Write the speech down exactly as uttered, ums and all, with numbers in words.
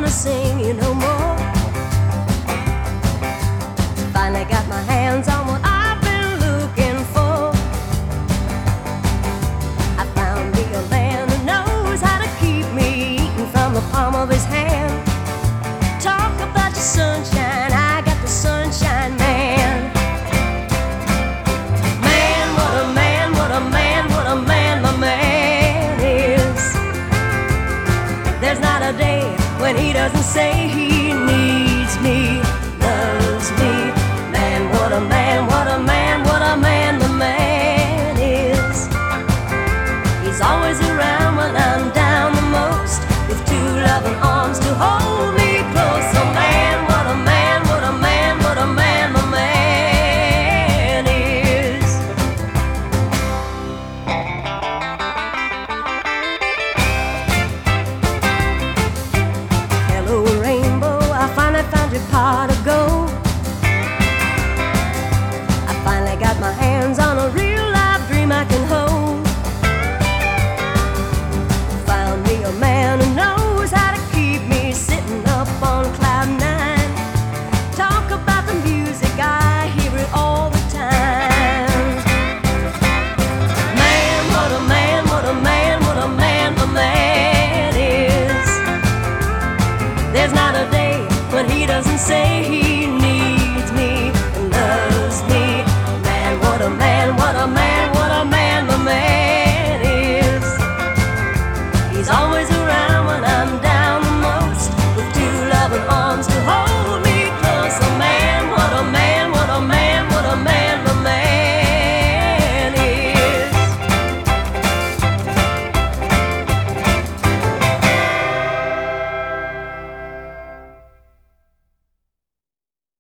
wanna sing you no more. Finally got my hands on what I've been looking for. I found me a man who knows how to keep me eating from the palm of his hand. Talk about your sunshine, I got the sunshine man. Man, what a man, what a man, what a man my man is. There's not a day when he doesn't say he needs me, loves me. Man, what a man, what a man, what a man the man is. He's always around when I'm down the most, with two loving arms to hold me close. So man, what a man, what a man, what a man the man is. Hello rainbow, I finally found your pot of gold. I finally got my hands on a real life dream I can hold. Found me a man who knows how to keep me sitting up on cloud nine. Talk about the music, I hear it all the time. Man, what a man, what a man, what a man the man is. There's not a day when he doesn't say he